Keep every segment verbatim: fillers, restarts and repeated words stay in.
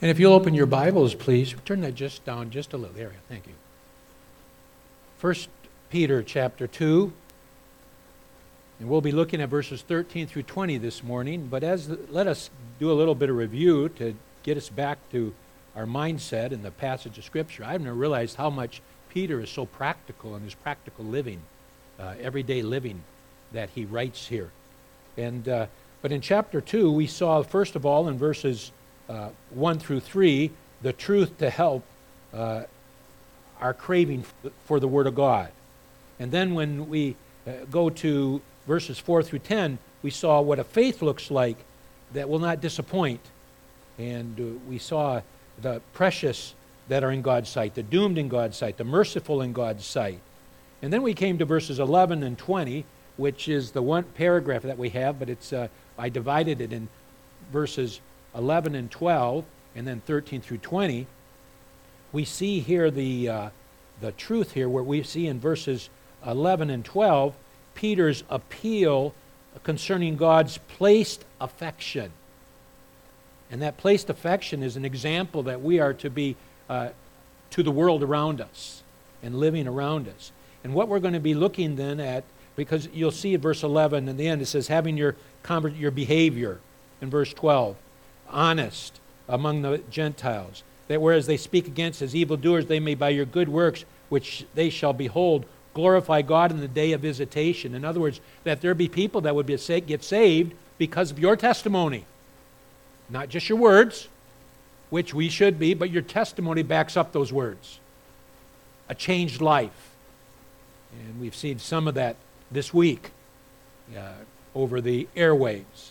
And if you'll open your Bibles, please, turn that just down just a little. There, thank you. First Peter chapter two, and we'll be looking at verses thirteen through twenty this morning. But as the, let us do a little bit of review to get us back to our mindset in the passage of Scripture. I've never realized how much Peter is so practical in his practical living, uh, everyday living that he writes here. And uh, but in chapter two, we saw first of all in verses uh, one through three the truth to help uh, our craving for the Word of God. And then when we uh, go to verses four through ten, we saw what a faith looks like that will not disappoint. And uh, we saw the precious that are in God's sight, the doomed in God's sight, the merciful in God's sight. And then we came to verses eleven and twenty, which is the one paragraph that we have, but it's uh, I divided it in verses eleven and twelve, and then thirteen through twenty. We see here the uh, the truth here, where we see in verses eleven and twelve, Peter's appeal concerning God's placed affection. And that placed affection is an example that we are to be uh, to the world around us and living around us. And what we're going to be looking then at, because you'll see at verse eleven in the end, it says, having your, conver- your behavior, in verse twelve, honest among the Gentiles, that whereas they speak against as evildoers, they may by your good works, which they shall behold, glorify God in the day of visitation. In other words, that there be people that would be get saved because of your testimony. Not just your words, which we should be, but your testimony backs up those words. A changed life. And we've seen some of that this week uh, over the airwaves.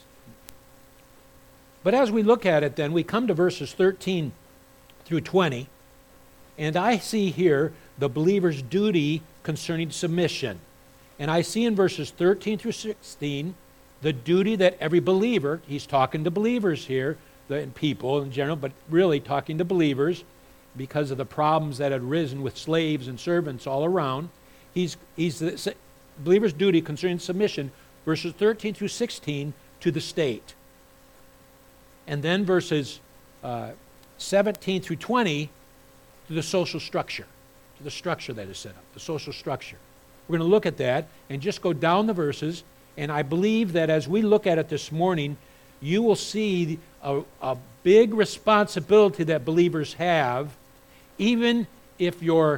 But as we look at it then, we come to verses thirteen through twenty, and I see here the believer's duty concerning submission. And I see in verses thirteen through sixteen the duty that every believer, he's talking to believers here, the people in general, but really talking to believers because of the problems that had arisen with slaves and servants all around. He's, he's the believer's duty concerning submission, verses thirteen through sixteen, to the state. And then verses uh, seventeen through twenty to the social structure, to the structure that is set up, the social structure. We're going to look at that and just go down the verses, and I believe that as we look at it this morning, you will see a, a big responsibility that believers have, even if your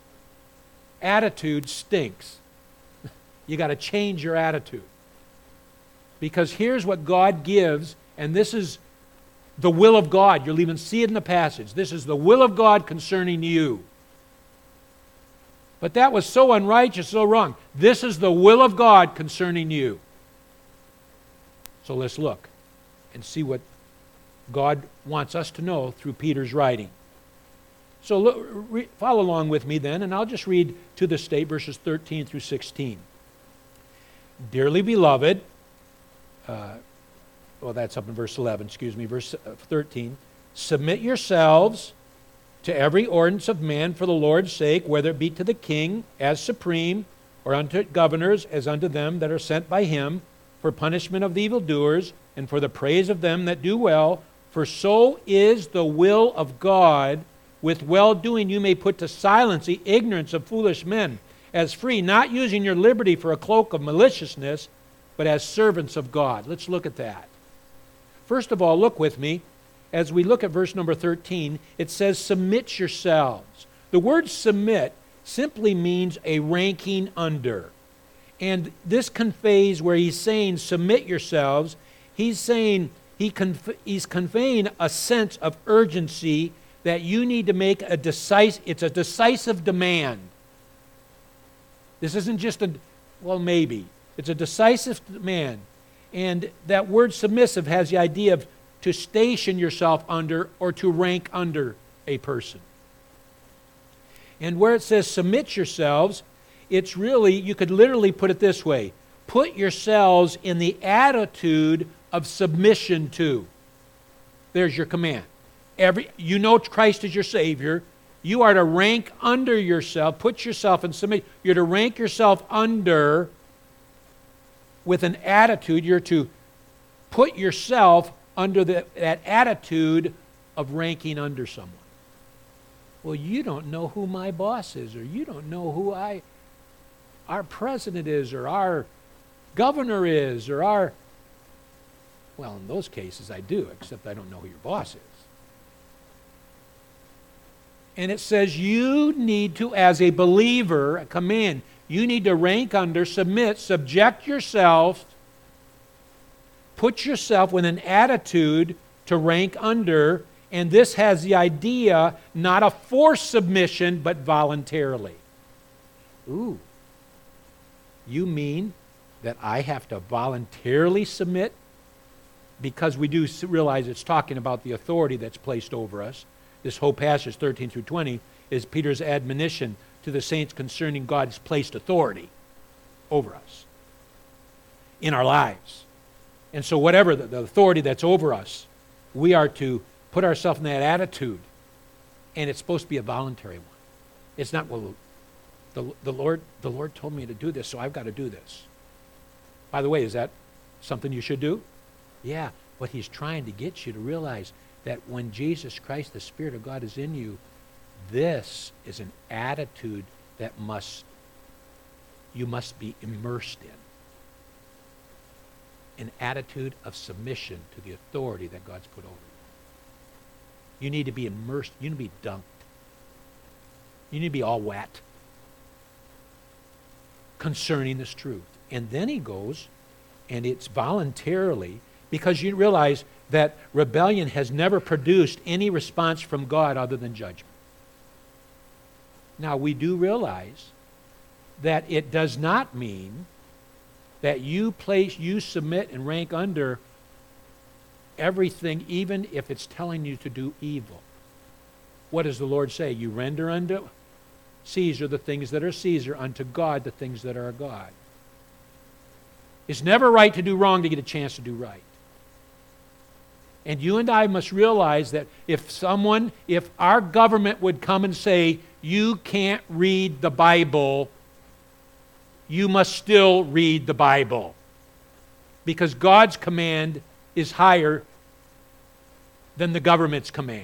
attitude stinks. You got to change your attitude. Because here's what God gives, and this is the will of God. You'll even see it in the passage. This is the will of God concerning you. But that was so unrighteous, so wrong. This is the will of God concerning you. So let's look and see what God wants us to know through Peter's writing. So look, re, follow along with me then, and I'll just read to the state verses thirteen through sixteen. Dearly beloved, uh, well, that's up in verse eleven, excuse me, verse thirteen. Submit yourselves to every ordinance of man for the Lord's sake, whether it be to the king as supreme, or unto governors as unto them that are sent by him, for punishment of the evildoers, and for the praise of them that do well. For so is the will of God. With well-doing you may put to silence the ignorance of foolish men, as free, not using your liberty for a cloak of maliciousness, but as servants of God. Let's look at that. First of all, look with me. As we look at verse number thirteen, it says, submit yourselves. The word submit simply means a ranking under. And this conveys where he's saying, submit yourselves, he's saying, he conf- he's conveying a sense of urgency that you need to make a decisive, it's a decisive demand. This isn't just a, well, maybe. It's a decisive demand. And that word submissive has the idea of to station yourself under or to rank under a person. And where it says submit yourselves, it's really, you could literally put it this way, put yourselves in the attitude of submission to. There's your command. Every, you know Christ is your Savior. You are to rank under yourself, put yourself in submission. You're to rank yourself under with an attitude. You're to put yourself under the, that attitude of ranking under someone. Well, you don't know who my boss is, or you don't know who I, our president is, or our governor is, or our, well, in those cases I do, except I don't know who your boss is. And it says you need to, as a believer, a command, you need to rank under, submit, subject yourself, put yourself with an attitude to rank under, and this has the idea, not a forced submission, but voluntarily. Ooh, you mean that I have to voluntarily submit? Because we do realize it's talking about the authority that's placed over us. This whole passage, thirteen through twenty, is Peter's admonition to the saints concerning God's placed authority over us in our lives. And so whatever the, the authority that's over us, we are to put ourselves in that attitude, and it's supposed to be a voluntary one. It's not, well, the, the Lord the Lord told me to do this, so I've got to do this. By the way, is that something you should do? Yeah, but he's trying to get you to realize that when Jesus Christ, the Spirit of God, is in you, this is an attitude that must you must be immersed in. An attitude of submission to the authority that God's put over you. You need to be immersed. You need to be dunked. You need to be all wet concerning this truth. And then he goes, and it's voluntarily, because you realize that rebellion has never produced any response from God other than judgment. Now, we do realize that it does not mean that you place, you submit and rank under everything, even if it's telling you to do evil. What does the Lord say? You render unto Caesar the things that are Caesar, unto God the things that are God. It's never right to do wrong to get a chance to do right. And you and I must realize that if someone, if our government would come and say, you can't read the Bible, you must still read the Bible. Because God's command is higher than the government's command.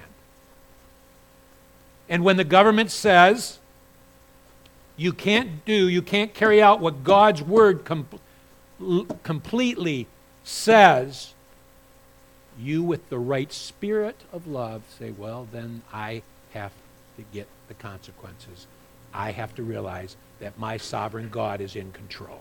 And when the government says, you can't do, you can't carry out what God's word com- completely says, you with the right spirit of love say, well, then I have to get the consequences. I have to realize that my sovereign God is in control.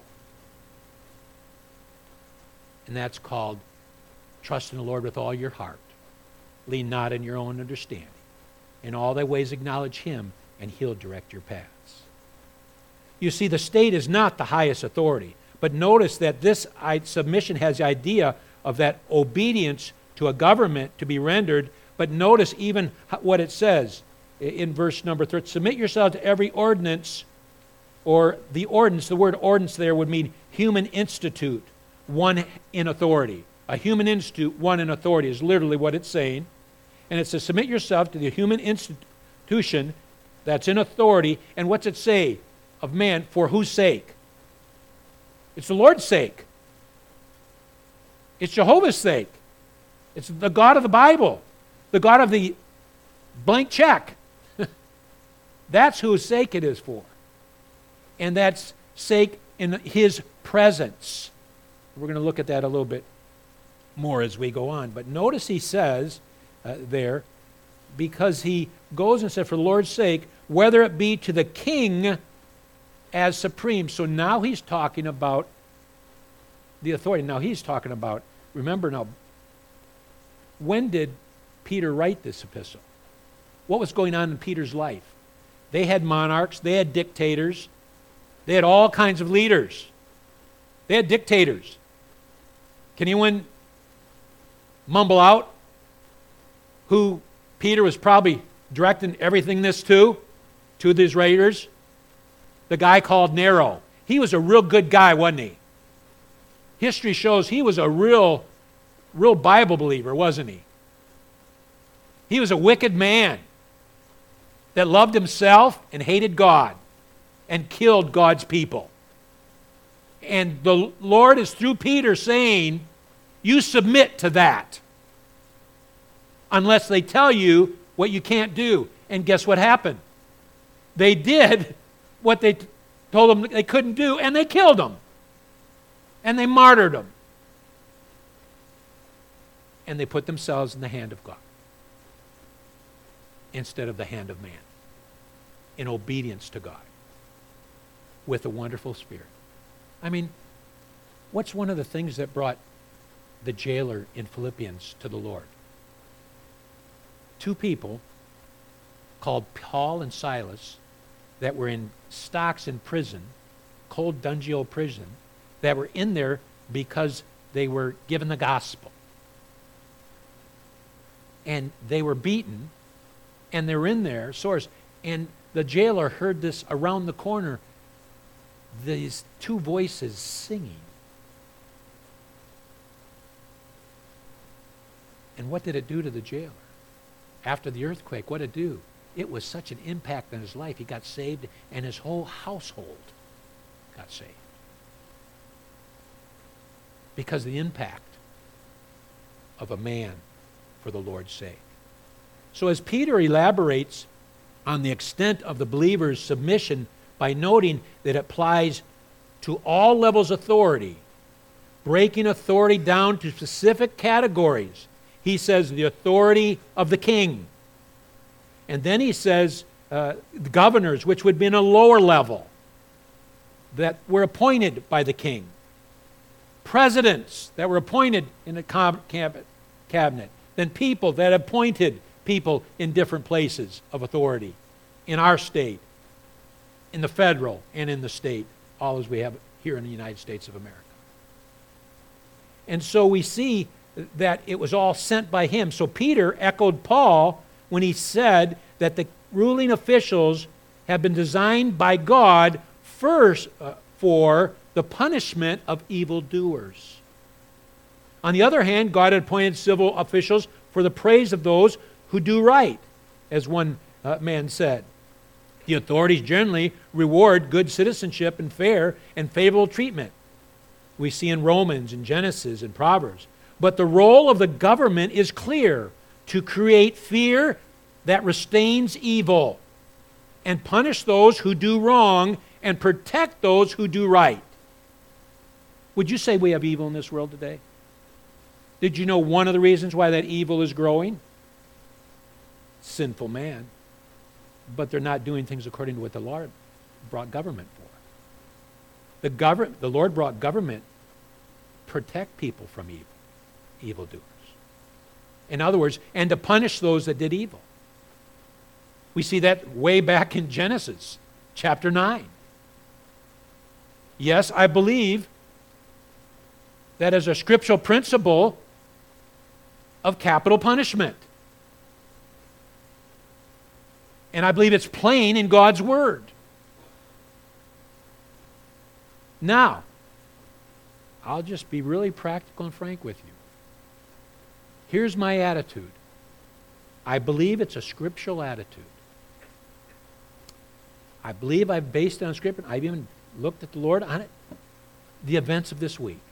And that's called trust in the Lord with all your heart. Lean not in your own understanding. In all thy ways acknowledge him, and he'll direct your paths. You see, the state is not the highest authority. But notice that this submission has the idea of that obedience to a government to be rendered. But notice even what it says in verse number three. Submit yourself to every ordinance, or the ordinance, the word ordinance there would mean human institute, one in authority. A human institute, one in authority is literally what it's saying. And it says, submit yourself to the human institution that's in authority. And what's it say of man? For whose sake? It's the Lord's sake. It's Jehovah's sake. It's the God of the Bible, the God of the blank check. That's whose sake it is for. And that's sake in his presence. We're going to look at that a little bit more as we go on. But notice he says uh, there, because he goes and said, for the Lord's sake, whether it be to the king as supreme. So now he's talking about the authority. Now he's talking about, remember now, when did Peter write this epistle? What was going on in Peter's life? They had monarchs, they had dictators, they had all kinds of leaders. They had dictators. Can anyone mumble out who Peter was probably directing everything this to? To these raiders? The guy called Nero. He was a real good guy, wasn't he? History shows he was a real, real Bible believer, wasn't he? He was a wicked man that loved himself and hated God and killed God's people. And the Lord is through Peter saying, you submit to that unless they tell you what you can't do. And guess what happened? They did what they t- told them they couldn't do, and they killed them. And they martyred them. And they put themselves in the hand of God instead of the hand of man, in obedience to God with a wonderful spirit. I mean, what's one of the things that brought the jailer in Philippians to the Lord? Two people called Paul and Silas that were in stocks in prison, cold dungeon prison, that were in there because they were given the gospel. And they were beaten, and they were in there, sores. And the jailer heard this around the corner, these two voices singing. And what did it do to the jailer? After the earthquake, what did it do? It was such an impact on his life. He got saved, and his whole household got saved. Because of the impact of a man for the Lord's sake. So as Peter elaborates on the extent of the believer's submission by noting that it applies to all levels of authority, breaking authority down to specific categories. He says the authority of the king. And then he says uh, the governors, which would be in a lower level, that were appointed by the king. Presidents that were appointed in the cabinet. Then people that appointed people in different places of authority in our state, in the federal and in the state, all as we have here in the United States of America. And so we see that it was all sent by him. So Peter echoed Paul when he said that the ruling officials have been designed by God first uh, for the punishment of evildoers. On the other hand, God had appointed civil officials for the praise of those who do right, as one uh, man said. The authorities generally reward good citizenship and fair and favorable treatment. We see in Romans and Genesis and Proverbs. But the role of the government is clear: to create fear that restrains evil and punish those who do wrong and protect those who do right. Would you say we have evil in this world today? Did you know one of the reasons why that evil is growing? Sinful man. But they're not doing things according to what the Lord brought government for. The, government, the Lord brought government to protect people from evil, evildoers. In other words, and to punish those that did evil. We see that way back in Genesis chapter nine. Yes, I believe that as a scriptural principle of capital punishment. And I believe it's plain in God's Word. Now, I'll just be really practical and frank with you. Here's my attitude. I believe it's a scriptural attitude. I believe I've based it on Scripture. I've even looked at the Lord on it. The events of this week.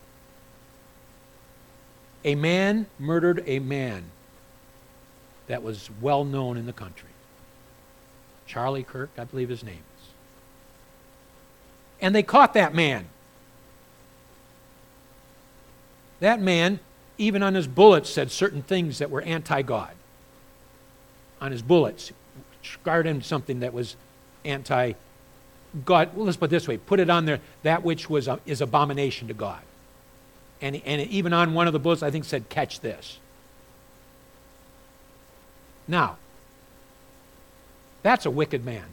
A man murdered a man that was well known in the country. Charlie Kirk, I believe his name is. And they caught that man. That man, even on his bullets, said certain things that were anti-God. On his bullets, scarred him something that was anti-God. Well, let's put it this way. Put it on there, that which was uh, is abomination to God. And, and even on one of the bullets, I think, said, catch this. Now, that's a wicked man.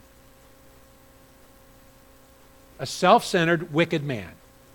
A self-centered, wicked man.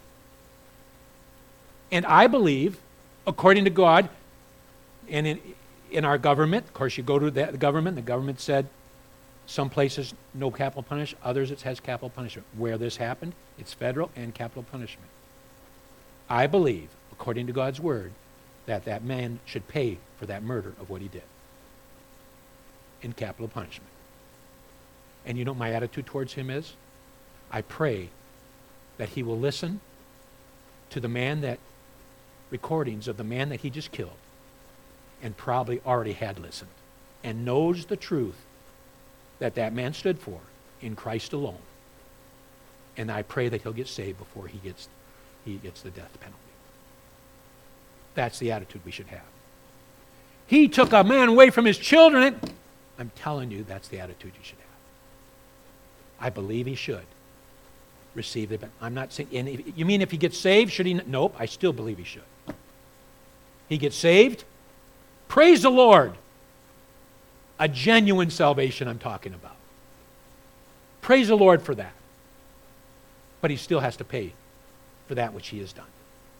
And I believe, according to God, and in, in our government, of course you go to the, the government, the government said some places no capital punishment, others it has capital punishment. Where this happened, it's federal and capital punishment. I believe, according to God's Word, that that man should pay for that murder of what he did in capital punishment. And you know what my attitude towards him is? I pray that he will listen to the man that, recordings of the man that he just killed, and probably already had listened and knows the truth that that man stood for in Christ alone. And I pray that he'll get saved before he gets, he gets the death penalty. That's the attitude we should have. He took a man away from his children. I'm telling you, that's the attitude you should have. I believe he should receive it, but I'm not saying, and if, you mean if he gets saved, should he? Nope, I still believe he should. He gets saved, praise the Lord. A genuine salvation I'm talking about. Praise the Lord for that. But he still has to pay for that which he has done.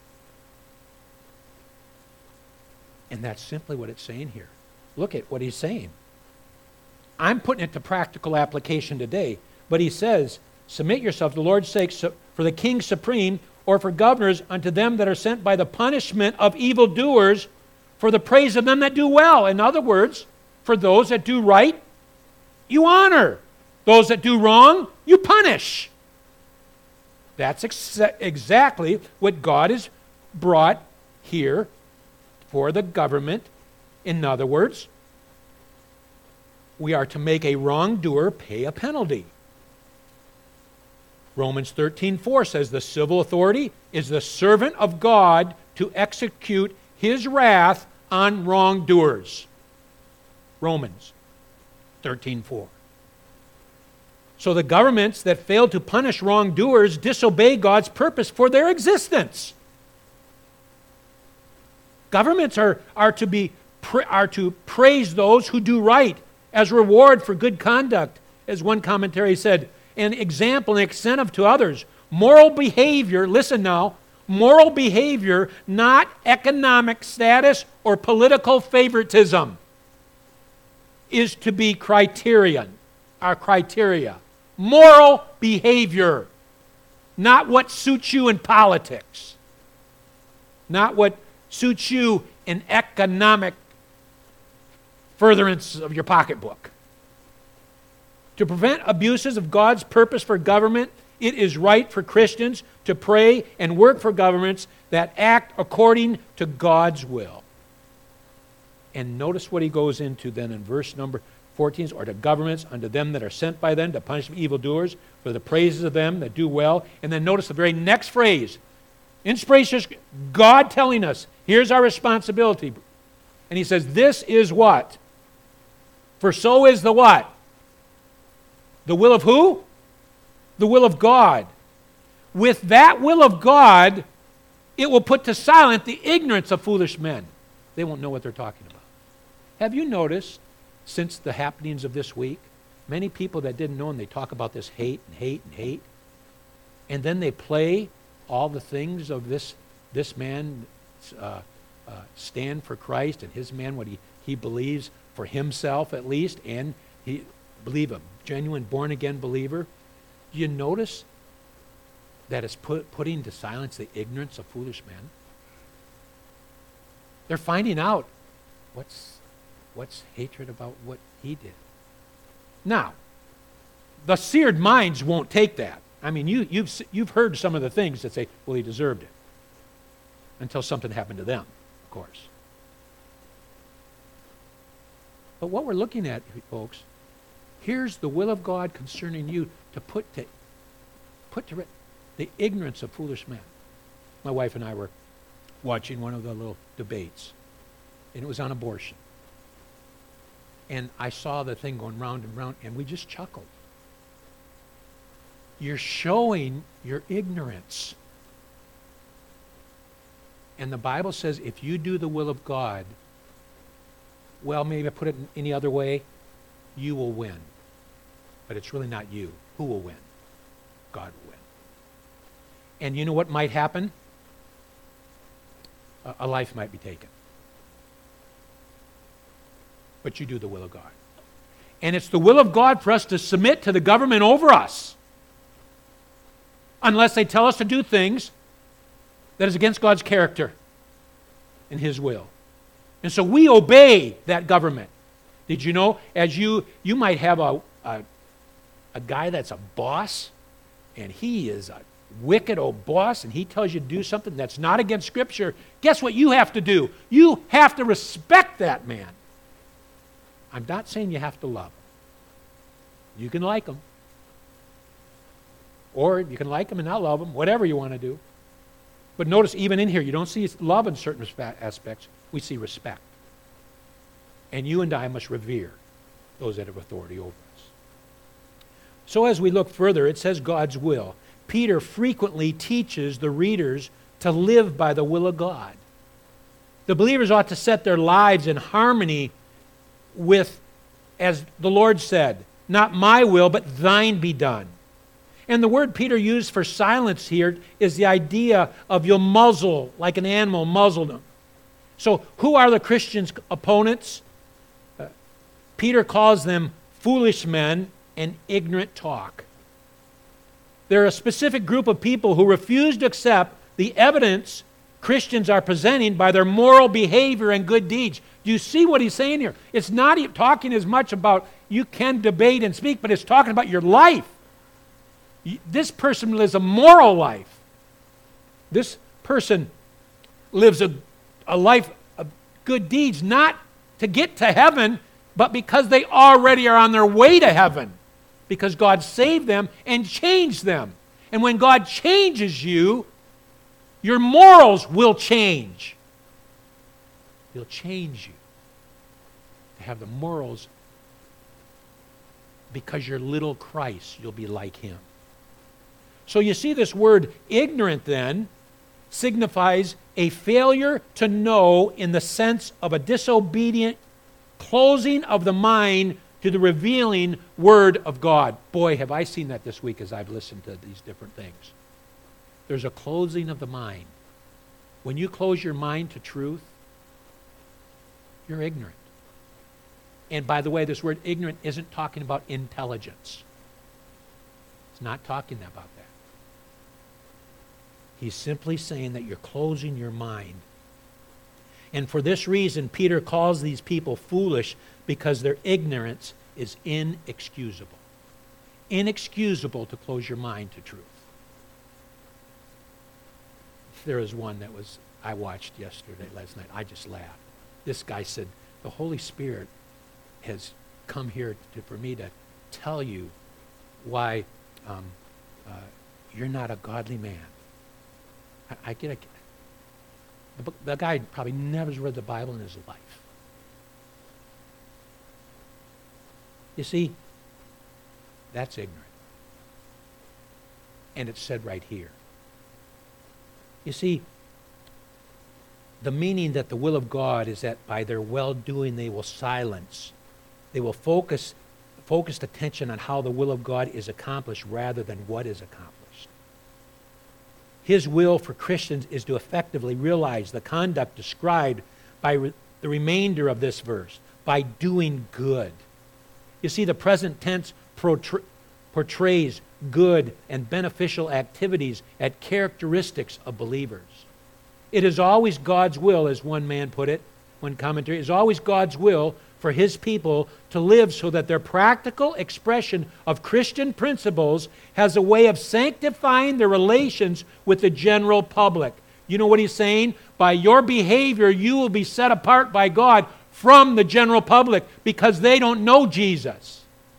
And that's simply what it's saying here. Look at what he's saying. I'm putting it to practical application today, but he says, submit yourself to the Lord's sake for the king supreme, or for governors unto them that are sent by the punishment of evildoers, for the praise of them that do well. In other words, for those that do right, you honor. Those that do wrong, you punish. That's ex- exactly what God has brought here for the government. In other words, we are to make a wrongdoer pay a penalty. Romans thirteen four says the civil authority is the servant of God to execute his wrath on wrongdoers. Romans thirteen four. So the governments that fail to punish wrongdoers disobey God's purpose for their existence. Governments are, are, to be, are to praise those who do right as reward for good conduct, as one commentary said, an example and incentive to others. Moral behavior, listen now, moral behavior, not economic status or political favoritism, is to be criterion, our criteria. Moral behavior, not what suits you in politics, not what suits you in economic furtherance of your pocketbook. To prevent abuses of God's purpose for government, it is right for Christians to pray and work for governments that act according to God's will. And notice what he goes into then in verse number fourteen, or to governments unto them that are sent by them to punish evildoers, for the praises of them that do well. And then notice the very next phrase. Inspiration, God telling us, here's our responsibility. And he says, this is what? For so is the what? The will of who? The will of God. With that will of God, it will put to silence the ignorance of foolish men. They won't know what they're talking about. Have you noticed, since the happenings of this week, many people that didn't know, and they talk about this hate and hate and hate, and then they play all the things of this this man uh, uh, stand for Christ, and his man, what he, he believes for himself at least, and he believe a genuine born-again believer. Do you notice that it's put, putting to silence the ignorance of foolish men? They're finding out what's what's hatred about what he did. Now, the seared minds won't take that. I mean, you, you've, you've heard some of the things that say, well, he deserved it. Until something happened to them, of course. But what we're looking at, folks, here's the will of God concerning you to put to, put to the ignorance of foolish men. My wife and I were watching one of the little debates, and it was on abortion. And I saw the thing going round and round, and we just chuckled. You're showing your ignorance. And the Bible says if you do the will of God, well, maybe I put it in any other way, you will win. But it's really not you. Who will win? God will win. And you know what might happen? A, a life might be taken. But you do the will of God. And it's the will of God for us to submit to the government over us. Unless they tell us to do things that is against God's character and his will. And so we obey that government. Did you know, as you, you might have a, a, a guy that's a boss, and he is a wicked old boss and he tells you to do something that's not against Scripture, guess what you have to do? You have to respect that man. I'm not saying you have to love him. You can like him. Or you can like him and not love him, whatever you want to do. But notice, even in here, you don't see love in certain aspects. We see respect. And you and I must revere those that have authority over us. So as we look further, it says God's will. Peter frequently teaches the readers to live by the will of God. The believers ought to set their lives in harmony with, as the Lord said, not my will, but thine be done. And the word Peter used for silence here is the idea of you'll muzzle, like an animal, muzzle them. So who are the Christians' opponents? Uh, Peter calls them foolish men and ignorant talk. They're a specific group of people who refuse to accept the evidence Christians are presenting by their moral behavior and good deeds. Do you see what he's saying here? It's not talking as much about you can debate and speak, but it's talking about your life. This person lives a moral life. This person lives a, a life of good deeds, not to get to heaven, but because they already are on their way to heaven. Because God saved them and changed them. And when God changes you, your morals will change. He'll change you to have the morals because you're little Christ. You'll be like him. So you see, this word ignorant then signifies a failure to know in the sense of a disobedient closing of the mind to the revealing Word of God. Boy, have I seen that this week as I've listened to these different things. There's a closing of the mind. When you close your mind to truth, you're ignorant. And by the way, this word ignorant isn't talking about intelligence. It's not talking about that. He's simply saying that you're closing your mind. And for this reason, Peter calls these people foolish because their ignorance is inexcusable. Inexcusable to close your mind to truth. There is one that was, I watched yesterday, last night. I just laughed. This guy said, the Holy Spirit has come here to, for me to tell you why um, uh, you're not a godly man. I, I get a, the, the guy probably never read the Bible in his life. You see, that's ignorant. And it's said right here. You see, the meaning that the will of God is that by their well-doing they will silence. They will focus focused attention on how the will of God is accomplished rather than what is accomplished. His will for Christians is to effectively realize the conduct described by re- the remainder of this verse, by doing good. You see, the present tense portray- portrays good and beneficial activities as characteristics of believers. It is always God's will, as one man put it, one commentary, it is always God's will for his people to live so that their practical expression of Christian principles has a way of sanctifying their relations with the general public. You know what he's saying? By your behavior, you will be set apart by God from the general public because they don't know Jesus.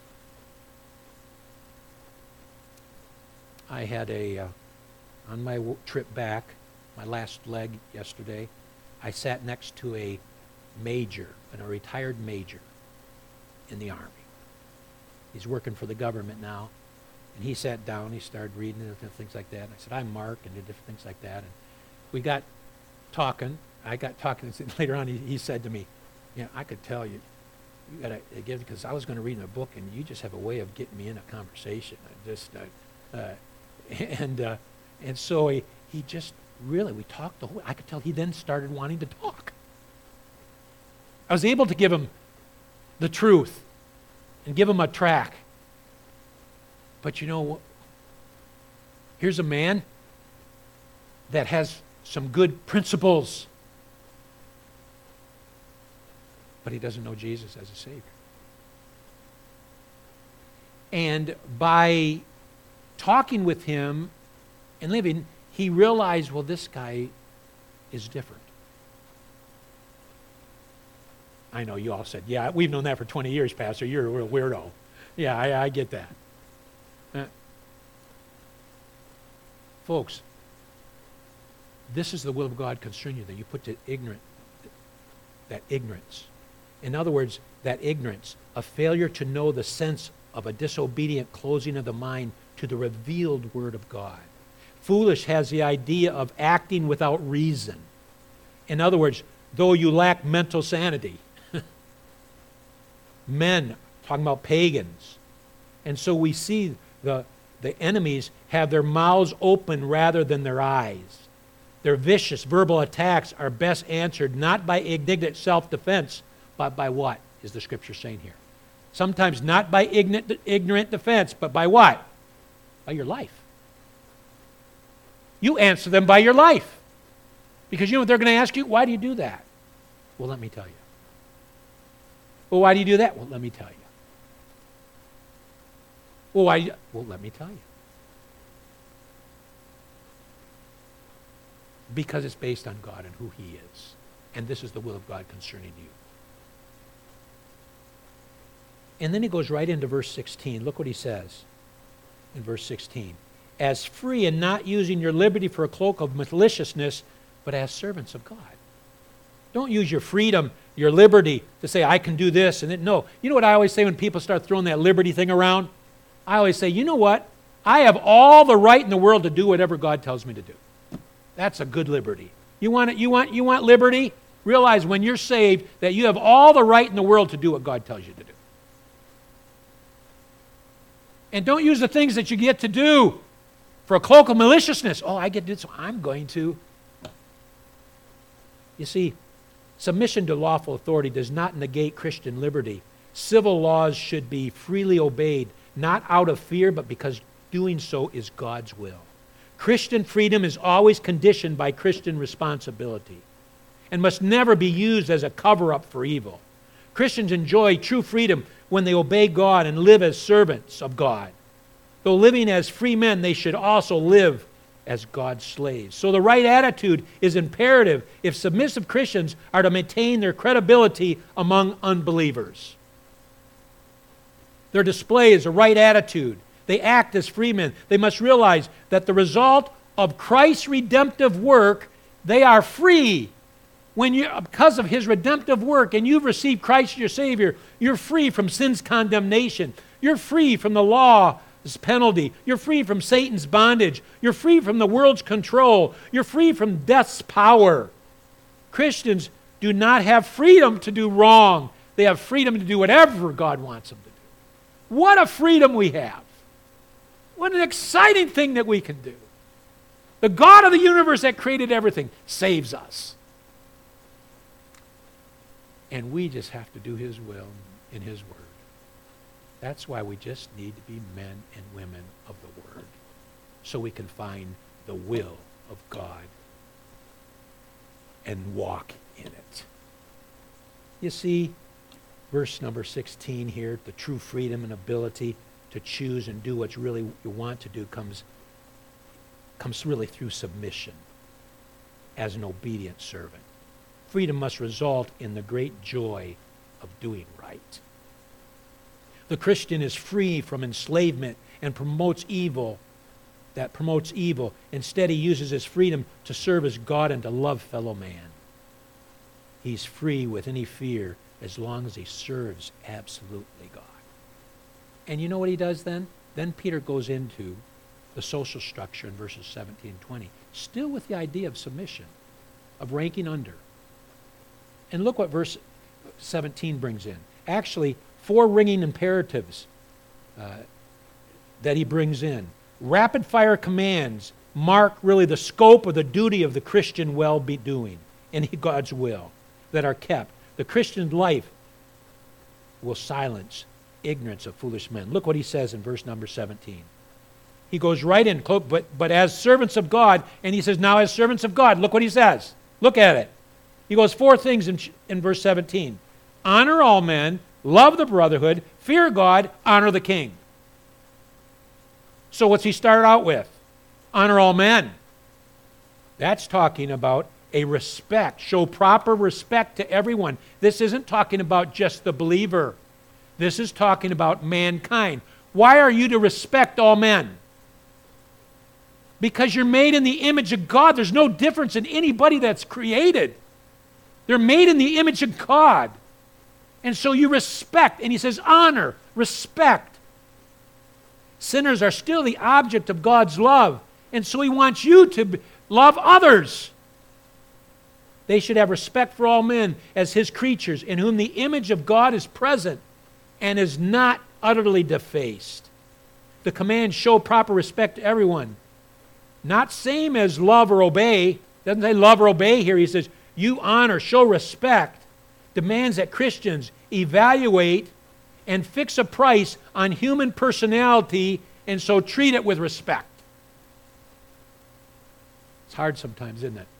I had a, uh, on my w- trip back, my last leg yesterday, I sat next to a major, and a retired major in the Army. He's working for the government now. And he sat down, he started reading and things like that. And I said, I'm Mark, and did different things like that. And we got talking. I got talking, and later on he, he said to me, yeah, I could tell you, you got to give, because I was going to read in a book, and you just have a way of getting me in a conversation. I just, uh, uh, and uh, and so he, he just really, we talked the whole, I could tell he then started wanting to talk. I was able to give him the truth and give him a track. But you know, here's a man that has some good principles, but he doesn't know Jesus as a Savior. And by talking with him and living, he realized, well, this guy is different. I know you all said, yeah, we've known that for twenty years, Pastor. You're a real weirdo. Yeah, I, I get that. Uh, folks, this is the will of God concerning you, that you put to ignorant, that ignorance. In other words, that ignorance, a failure to know the sense of a disobedient closing of the mind to the revealed Word of God. Foolish has the idea of acting without reason. In other words, though you lack mental sanity. Men, talking about pagans. And so we see the, the enemies have their mouths open rather than their eyes. Their vicious verbal attacks are best answered not by indignant self-defense, but by what is the Scripture saying here? Sometimes not by ignorant, ignorant defense, but by what? By your life. You answer them by your life. Because you know what they're going to ask you? Why do you do that? Well, let me tell you. Well, why do you do that? Well, let me tell you. Well, why do you... Well, let me tell you. Because it's based on God and who He is. And this is the will of God concerning you. And then he goes right into verse sixteen. Look what he says in verse sixteen. As free and not using your liberty for a cloak of maliciousness, but as servants of God. Don't use your freedom, your liberty, to say, I can do this and then. No. You know what I always say when people start throwing that liberty thing around? I always say, you know what? I have all the right in the world to do whatever God tells me to do. That's a good liberty. You want it, you want, you want liberty? Realize when you're saved that you have all the right in the world to do what God tells you to do. And don't use the things that you get to do for a cloak of maliciousness. Oh, I get to do this, so I'm going to. You see, submission to lawful authority does not negate Christian liberty. Civil laws should be freely obeyed, not out of fear, but because doing so is God's will. Christian freedom is always conditioned by Christian responsibility and must never be used as a cover-up for evil. Christians enjoy true freedom when they obey God and live as servants of God. Though living as free men, they should also live as God's slaves. So the right attitude is imperative if submissive Christians are to maintain their credibility among unbelievers. Their display is a right attitude. They act as free men. They must realize that the result of Christ's redemptive work, they are free. When you, because of His redemptive work and you've received Christ as your Savior, you're free from sin's condemnation. You're free from the law's penalty. You're free from Satan's bondage. You're free from the world's control. You're free from death's power. Christians do not have freedom to do wrong. They have freedom to do whatever God wants them to do. What a freedom we have. What an exciting thing that we can do. The God of the universe that created everything saves us. And we just have to do His will in His Word. That's why we just need to be men and women of the Word, so we can find the will of God and walk in it. You see, verse number sixteen here, the true freedom and ability to choose and do what's really you want to do comes, comes really through submission as an obedient servant. Freedom must result in the great joy of doing right. The Christian is free from enslavement and promotes evil, that promotes evil. Instead, he uses his freedom to serve as God and to love fellow man. He's free with any fear as long as he serves absolutely God. And you know what he does then? Then Peter goes into the social structure in verses seventeen and twenty, still with the idea of submission, of ranking under. And look what verse seventeen brings in. Actually, four ringing imperatives uh, that he brings in. Rapid fire commands mark really the scope of the duty of the Christian well-doing in God's will that are kept. The Christian life will silence ignorance of foolish men. Look what he says in verse number seventeen. He goes right in, but, but as servants of God, and he says, now as servants of God, look what he says. Look at it. He goes four things in, in verse seventeen. Honor all men, love the brotherhood, fear God, honor the king. So what's he start out with? honor all men. That's talking about a respect. Show proper respect to everyone. This isn't talking about just the believer. This is talking about mankind. Why are you to respect all men? Because you're made in the image of God. There's no difference in anybody that's created. They're made in the image of God. And so you respect, and he says honor, respect. Sinners are still the object of God's love, and so he wants you to love others. They should have respect for all men as his creatures, in whom the image of God is present and is not utterly defaced. The command, show proper respect to everyone. Not same as love or obey. Doesn't say love or obey here. He says you honor, show respect. Demands that Christians evaluate and fix a price on human personality, and so treat it with respect. It's hard sometimes, isn't it?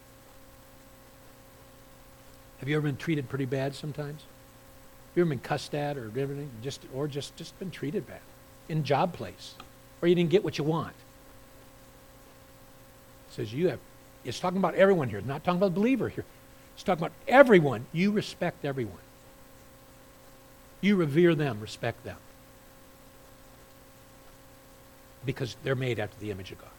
Have you ever been treated pretty bad sometimes? Have you ever been cussed at or everything, just or just, just been treated bad in job place, or you didn't get what you want? It says you have. It's talking about everyone here. It's not talking about the believer here. It's talking about everyone. You respect everyone. You revere them, respect them, because they're made after the image of God.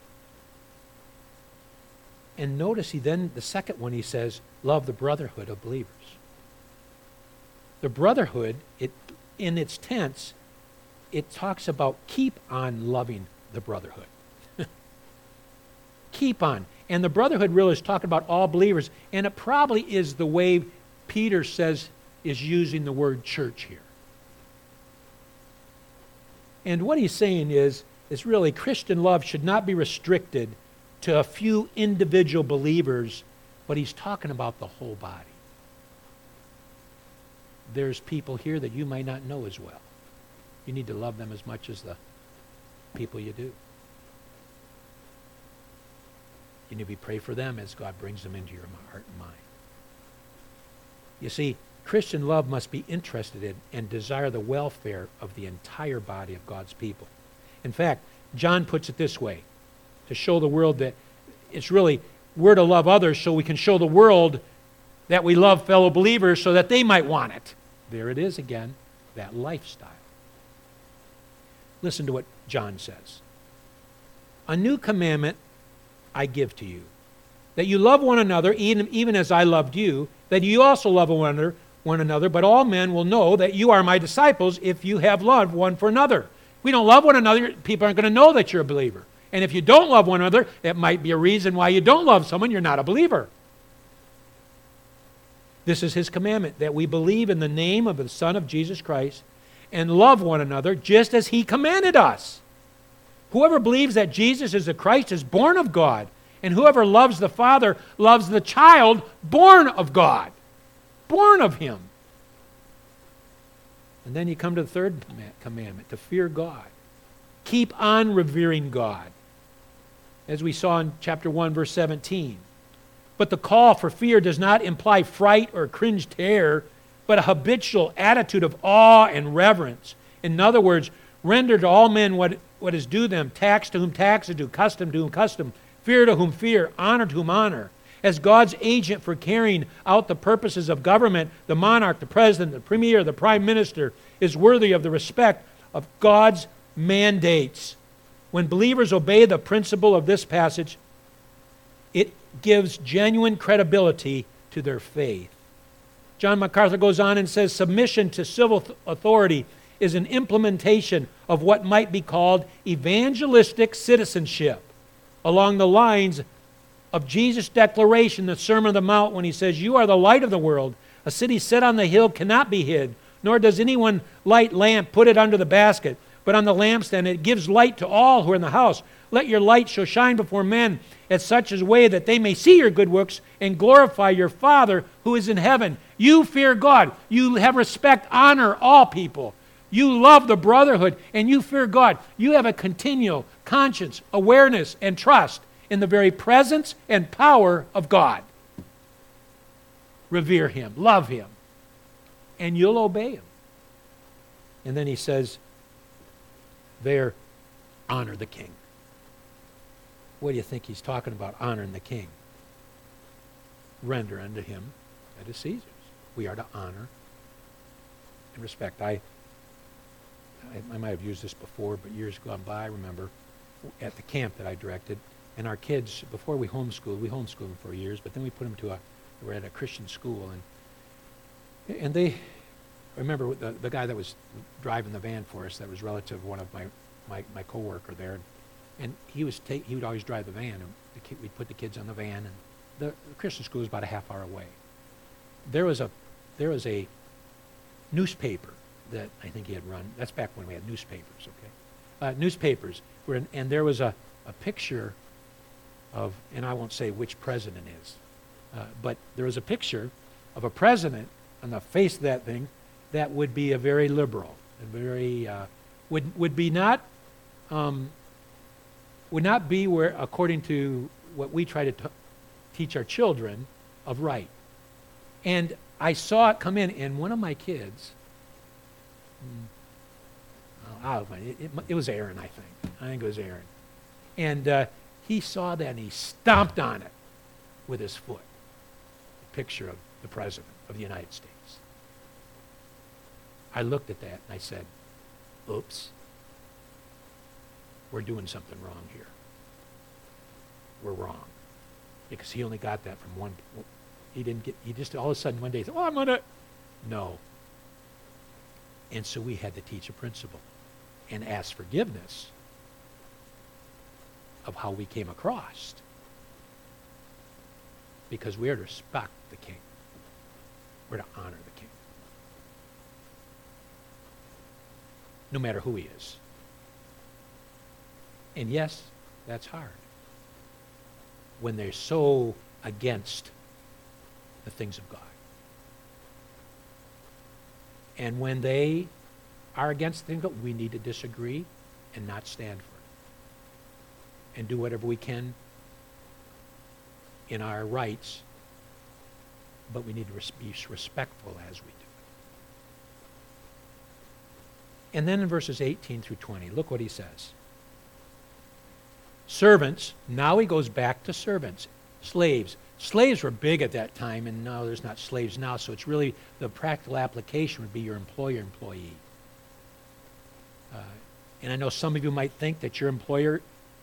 And notice he then, the second one, he says, love the brotherhood of believers. The brotherhood, it, in its tense, it talks about keep on loving the brotherhood. Keep on. And the brotherhood really is talking about all believers, and it probably is the way Peter says is using the word church here. And what he's saying is, is really Christian love should not be restricted to a few individual believers, but he's talking about the whole body. There's people here that you might not know as well. You need to love them as much as the people you do. You need to be pray for them as God brings them into your heart and mind. You see, Christian love must be interested in and desire the welfare of the entire body of God's people. In fact, John puts it this way, to show the world that it's really, we're to love others so we can show the world that we love fellow believers so that they might want it. There it is again, that lifestyle. Listen to what John says. A new commandment I give to you, that you love one another even, even as I loved you, that you also love one another, one another, but all men will know that you are my disciples if you have love one for another. If we don't love one another, people aren't going to know that you're a believer. And if you don't love one another, that might be a reason why you don't love someone. You're not a believer. This is his commandment, that we believe in the name of the Son of Jesus Christ and love one another just as he commanded us. Whoever believes that Jesus is the Christ is born of God, and whoever loves the Father loves the child born of God, born of him. And then you come to the third commandment, to fear God. Keep on revering God, as we saw in chapter one, verse seventeen. But the call for fear does not imply fright or cringed terror, but a habitual attitude of awe and reverence. In other words, render to all men what, what is due them, tax to whom tax is due, custom to whom custom, fear to whom fear, honor to whom honor. As God's agent for carrying out the purposes of government, the monarch, the president, the premier, the prime minister is worthy of the respect of God's mandates. When believers obey the principle of this passage, it gives genuine credibility to their faith. John MacArthur goes on and says, submission to civil authority is an implementation of what might be called evangelistic citizenship, along the lines of Jesus' declaration, the Sermon on the Mount, when he says, you are the light of the world. A city set on the hill cannot be hid, nor does anyone light lamp, put it under the basket, but on the lampstand. It gives light to all who are in the house. Let your light so shine before men at such a way that they may see your good works and glorify your Father who is in heaven. You fear God. You have respect, honor all people. You love the brotherhood, and you fear God. You have a continual conscience, awareness, and trust in the very presence and power of God. Revere him, love him, and you'll obey him. And then he says, there, honor the king. what do you think he's talking about, honoring the king? Render unto him that is Caesar's. We are to honor and respect. I, I, I might have used this before, but years gone by, I remember at the camp that I directed, and our kids, before we homeschooled, we homeschooled them for years, but then we put them to a, we were at a Christian school, and and they, I remember the, the guy that was driving the van for us, that was relative to one of my, my, my co-worker there, and, and he was take, he would always drive the van, and the kid, we'd put the kids on the van, and the, the Christian school was about a half hour away. There was a, there was a newspaper that I think he had run. That's back when we had newspapers, okay? Uh, newspapers, were in, and there was a, a picture of, and I won't say which president is, uh, but there was a picture of a president on the face of that thing that would be a very liberal, a very, uh, would, would be not, um, would not be where, according to what we try to t- teach our children, of right. And I saw it come in, and one of my kids, oh, it, it, it was Aaron, I think. I think it was Aaron. And uh, he saw that, and he stomped on it with his foot. A picture of the President of the United States. I looked at that, and I said, oops, we're doing something wrong here. We're wrong. Because he only got that from one, he didn't get, he just all of a sudden one day said, oh, I'm going to, no. And so we had to teach a principle and ask forgiveness of how we came across. Because we are to respect the king. We're to honor the king. No matter who he is. And yes, that's hard. When they're so against the things of God. And when they are against things, we need to disagree and not stand for it. And do whatever we can in our rights, but we need to res- be respectful as we do it. And then in verses eighteen through twenty, look what he says. Servants, now he goes back to servants. Slaves. Slaves were big at that time, and now there's not slaves now, so it's really, the practical application would be your employer-employee. Uh, and I know some of you might think that your employer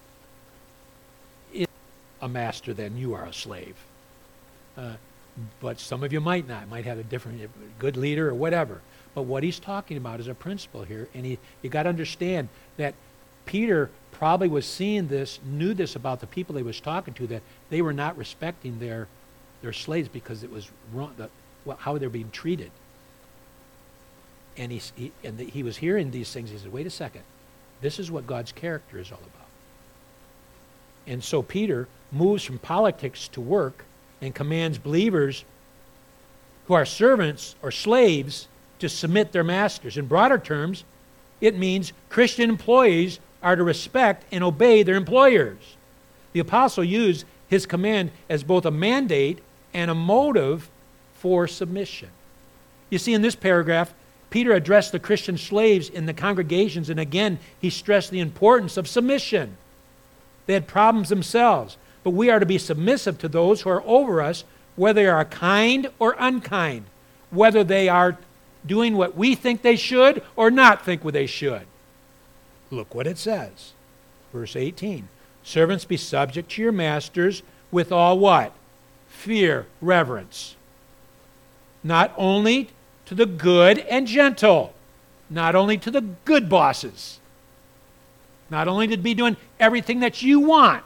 is a master than you are a slave. Uh, but some of you might not, might have a different, good leader or whatever. But what he's talking about is a principle here, and he, you got to understand that Peter probably was seeing this, knew this about the people he was talking to, that they were not respecting their their slaves because it was wrong, the, well, how they're being treated. And he, he and the, he was hearing these things. He said, "Wait a second, this is what God's character is all about." And so Peter moves from politics to work and commands believers who are servants or slaves to submit their masters. In broader terms, it means Christian employees are to respect and obey their employers. The apostle used his command as both a mandate and a motive for submission. You see, in this paragraph, Peter addressed the Christian slaves in the congregations, and again, he stressed the importance of submission. They had problems themselves, but we are to be submissive to those who are over us, whether they are kind or unkind, whether they are doing what we think they should or not think what they should. Look what it says. Verse eighteen. Servants, be subject to your masters with all what? Fear, reverence. Not only to the good and gentle. Not only to the good bosses. Not only to be doing everything that you want.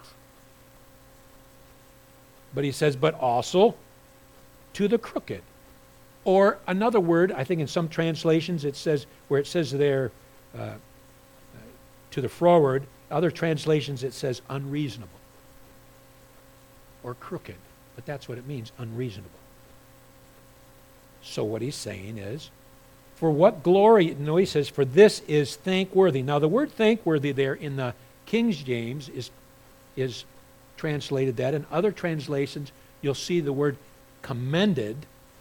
But he says, but also to the crooked. Or another word, I think in some translations it says, where it says there, uh, to the froward, other translations it says unreasonable or crooked, but that's what it means, unreasonable. So what he's saying is, for what glory, no, he says, for this is thankworthy. Now the word thankworthy there in the King James is, is translated that. In other translations, you'll see the word commended,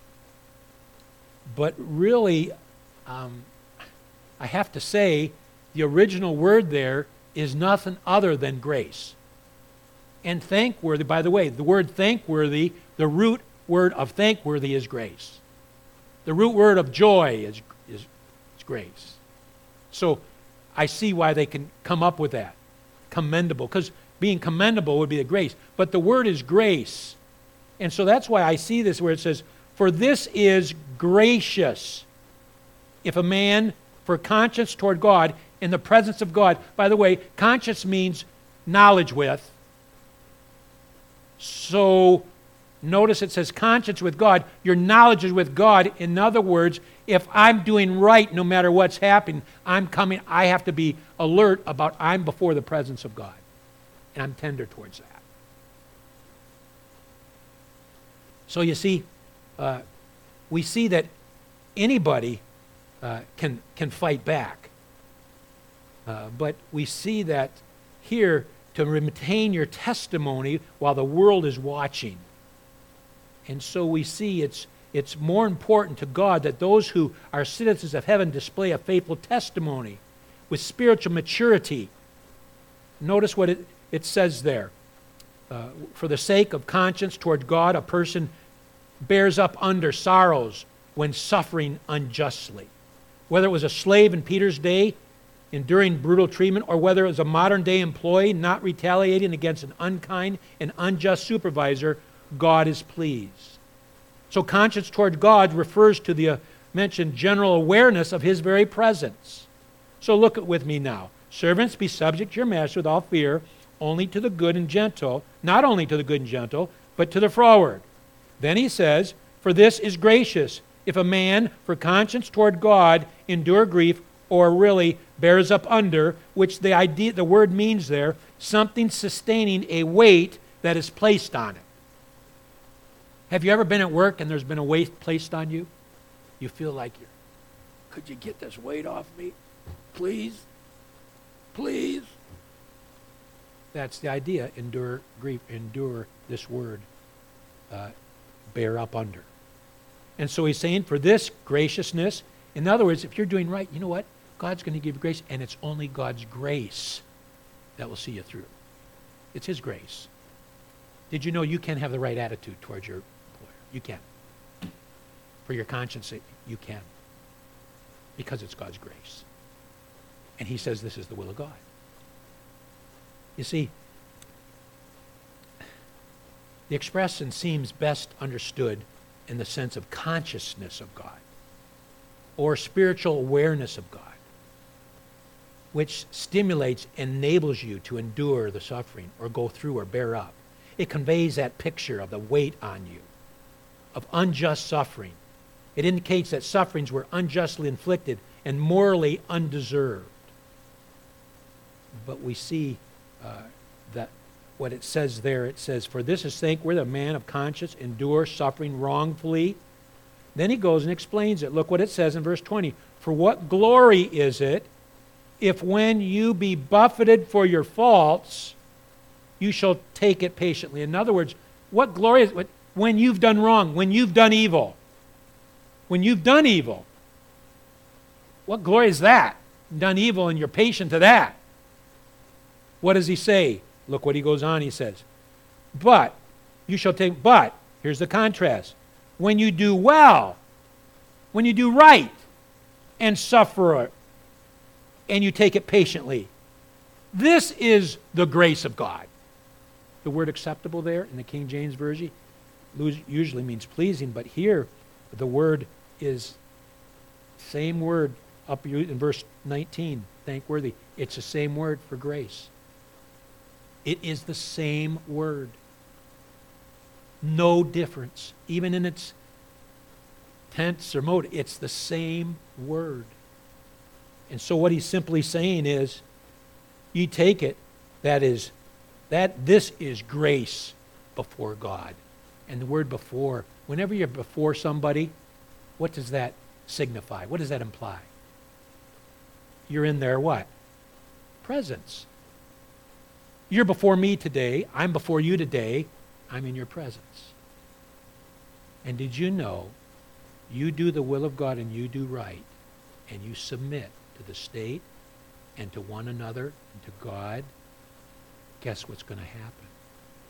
but really, um, I have to say, the original word there is nothing other than grace. And thankworthy, by the way, the word thankworthy, the root word of thankworthy is grace. The root word of joy is, is, is grace. So I see why they can come up with that. Commendable. Because being commendable would be the grace. But the word is grace. And so that's why I see this where it says, for this is gracious. If a man, for conscience toward God, in the presence of God. By the way, conscience means knowledge with. So notice it says conscience with God. Your knowledge is with God. In other words, if I'm doing right no matter what's happening, I'm coming, I have to be alert about I'm before the presence of God. And I'm tender towards that. So you see, uh, we see that anybody uh, can, can fight back. Uh, but we see that here, to retain your testimony while the world is watching. And so we see it's, it's more important to God that those who are citizens of heaven display a faithful testimony with spiritual maturity. Notice what it, it says there. Uh, for the sake of conscience toward God, a person bears up under sorrows when suffering unjustly. Whether it was a slave in Peter's day, enduring brutal treatment, or whether it was a modern-day employee not retaliating against an unkind and unjust supervisor, God is pleased. So conscience toward God refers to the uh, mentioned general awareness of His very presence. So look at with me now. Servants, be subject to your master with all fear, only to the good and gentle, not only to the good and gentle, but to the froward. Then he says, for this is gracious, if a man, for conscience toward God, endure grief, or really bears up under, which the idea, the word means there, something sustaining a weight that is placed on it. Have you ever been at work and there's been a weight placed on you? You feel like you're, could you get this weight off me? Please? Please? That's the idea, endure grief, endure this word, uh, bear up under. And so he's saying, for this graciousness, in other words, if you're doing right, you know what? God's going to give you grace, and it's only God's grace that will see you through. It's His grace. Did you know you can have the right attitude towards your employer? You can. For your conscience sake, you can. Because it's God's grace. And He says this is the will of God. You see, the expression seems best understood in the sense of consciousness of God or spiritual awareness of God, which stimulates, enables you to endure the suffering or go through or bear up. It conveys that picture of the weight on you, of unjust suffering. It indicates that sufferings were unjustly inflicted and morally undeserved. But we see uh, that what it says there, it says, for this is thankworthy, a man of conscience endure suffering wrongfully. Then he goes and explains it. Look what it says in verse twenty. For what glory is it if when you be buffeted for your faults, you shall take it patiently. In other words, what glory is it when you've done wrong, when you've done evil? When you've done evil. What glory is that? Done evil and you're patient to that. What does he say? Look what he goes on, he says. But, you shall take, but, here's the contrast. When you do well, when you do right, and suffer, and you take it patiently, this is the grace of God. The word acceptable there in the King James Version usually means pleasing, but here the word is same word up in verse nineteen, thankworthy. It's the same word for grace. It is the same word. No difference. Even in its tense or mode, it's the same word. And so what he's simply saying is, you take it, that is, that this is grace before God. And the word before, whenever you're before somebody, what does that signify? What does that imply? You're in their what? Presence. You're before me today. I'm before you today. I'm in your presence. And did you know you do the will of God and you do right and you submit to the state and to one another and to God, guess what's going to happen?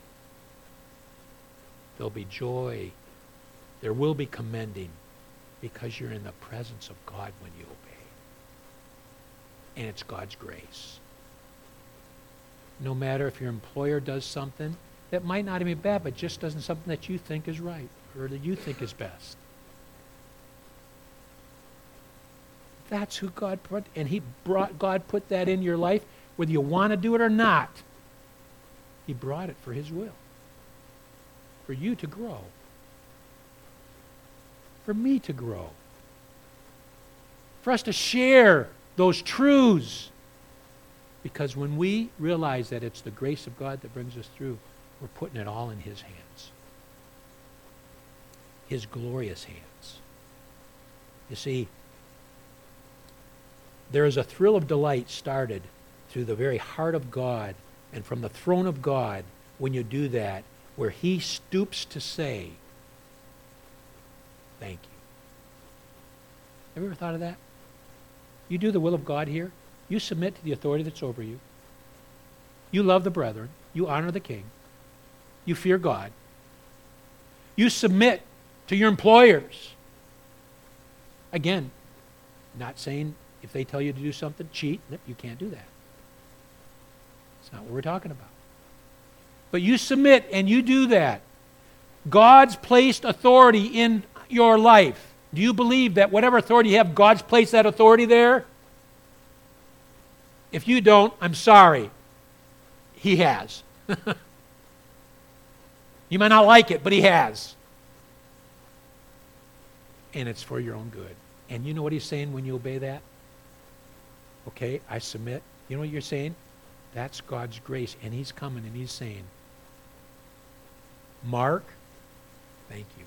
There'll be joy. There will be commending because you're in the presence of God when you obey. And it's God's grace. No matter if your employer does something that might not even be bad, but just doesn't something that you think is right or that you think is best. That's who God put, and He brought, God put that in your life, whether you want to do it or not. He brought it for His will. For you to grow. For me to grow. For us to share those truths. Because when we realize that it's the grace of God that brings us through, we're putting it all in His hands. His glorious hands. You see, there is a thrill of delight started through the very heart of God and from the throne of God when you do that, where He stoops to say, thank you. Have you ever thought of that? You do the will of God here. You submit to the authority that's over you. You love the brethren. You honor the king. You fear God. You submit to your employers. Again, not saying if they tell you to do something, cheat. You can't do that. It's not what we're talking about. But you submit and you do that. God's placed authority in your life. Do you believe that whatever authority you have, God's placed that authority there? If you don't, I'm sorry. He has. You might not like it, but He has. And it's for your own good. And you know what He's saying when you obey that? Okay, I submit. You know what you're saying? That's God's grace. And He's coming and He's saying, Mark, thank you.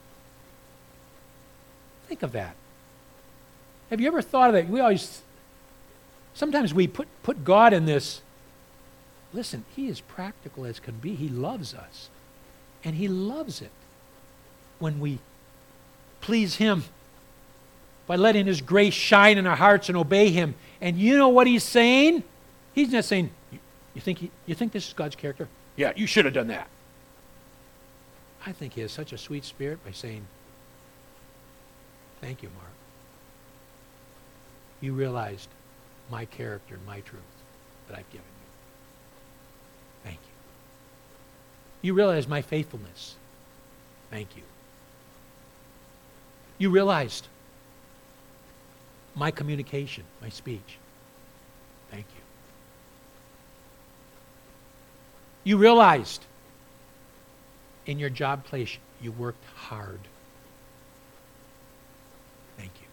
Think of that. Have you ever thought of that? We always, sometimes we put, put God in this. Listen, He is practical as can be. He loves us. And He loves it when we please Him by letting His grace shine in our hearts and obey Him. And you know what He's saying? He's not saying, you think, he, you think this is God's character? Yeah, you should have done that. I think He has such a sweet spirit by saying, thank you, Mark. You realized my character and my truth that I've given you. Thank you. You realized my faithfulness. Thank you. You realized my communication, my speech. Thank you. You realized in your job place you worked hard. Thank you.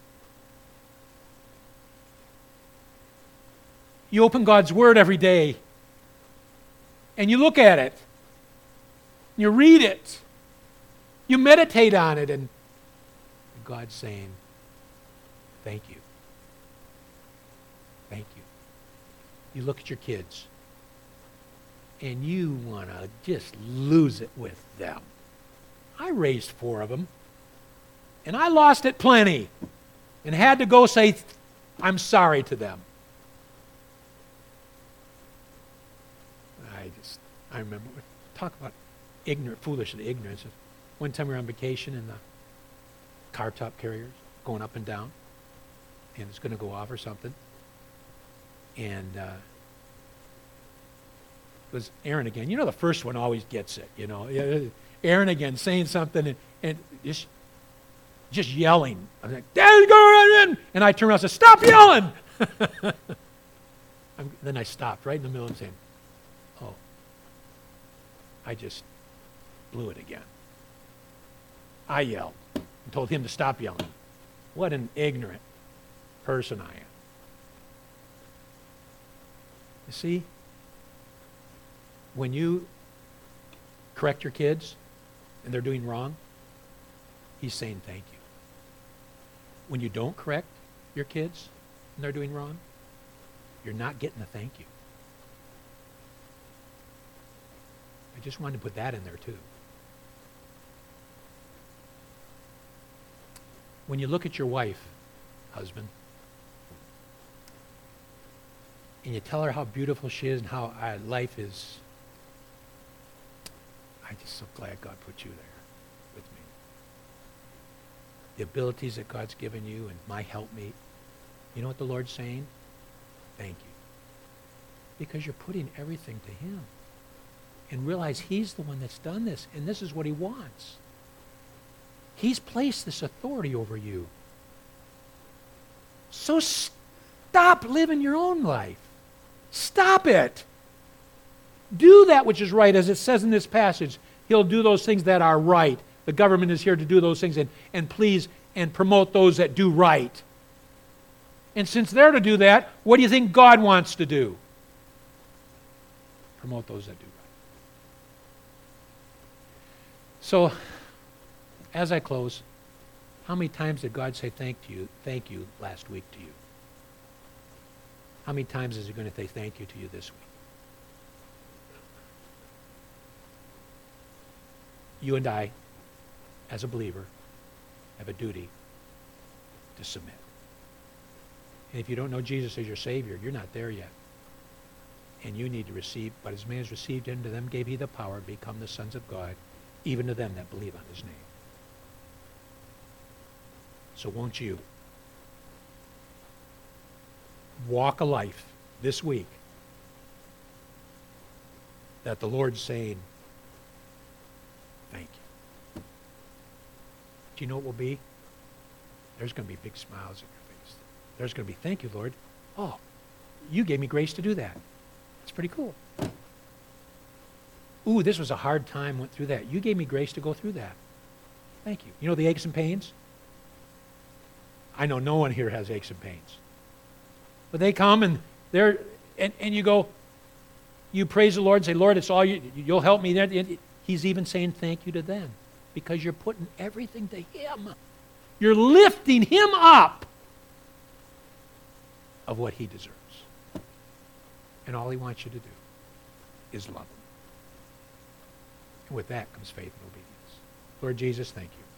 You open God's Word every day and you look at it. You read it. You meditate on it, and God's saying, thank you. Thank you. You look at your kids and you want to just lose it with them. I raised four of them, and I lost it plenty and had to go say, I'm sorry to them. I just, I remember, talk about ignorant, foolish and ignorance. One time we were on vacation in the car top carriers, going up and down, and it's going to go off or something. And uh, it was Aaron again. You know, the first one always gets it, you know. Aaron again saying something and, and just just yelling. I was like, Dad's going in! And I turned around and said, stop yelling! Then I stopped right in the middle and saying, oh, I just blew it again. I yelled and told him to stop yelling. What an ignorant person I am. You see, when you correct your kids and they're doing wrong, He's saying thank you. When you don't correct your kids and they're doing wrong, you're not getting a thank you. I just wanted to put that in there too. When you look at your wife, husband, and you tell her how beautiful she is and how our life is, I'm just so glad God put you there with me. The abilities that God's given you and my helpmate. You know what the Lord's saying? Thank you. Because you're putting everything to him. And realize he's the one that's done this, and this is what he wants. He's placed this authority over you. So stop living your own life. Stop it. Do that which is right, as it says in this passage. He'll do those things that are right. The government is here to do those things and, and please and promote those that do right. And since they're to do that, what do you think God wants to do? Promote those that do right. So, as I close, how many times did God say thank you, thank you last week to you? How many times is he going to say thank you to you this week? You and I, as a believer, have a duty to submit. And if you don't know Jesus as your Savior, you're not there yet. And you need to receive, but as many as received him, to them gave he the power to become the sons of God, even to them that believe on his name. So won't you walk a life this week that the Lord's saying, thank you. Do you know what will be? There's going to be big smiles on your face. There's going to be, thank you, Lord. Oh, you gave me grace to do that. That's pretty cool. Ooh, this was a hard time, went through that. You gave me grace to go through that. Thank you. You know the aches and pains? I know no one here has aches and pains. But they come and they're, and, and you go, you praise the Lord and say, Lord, it's all you, you'll help me there. He's even saying thank you to them because you're putting everything to him. You're lifting him up of what he deserves. And all he wants you to do is love him. And with that comes faith and obedience. Lord Jesus, thank you.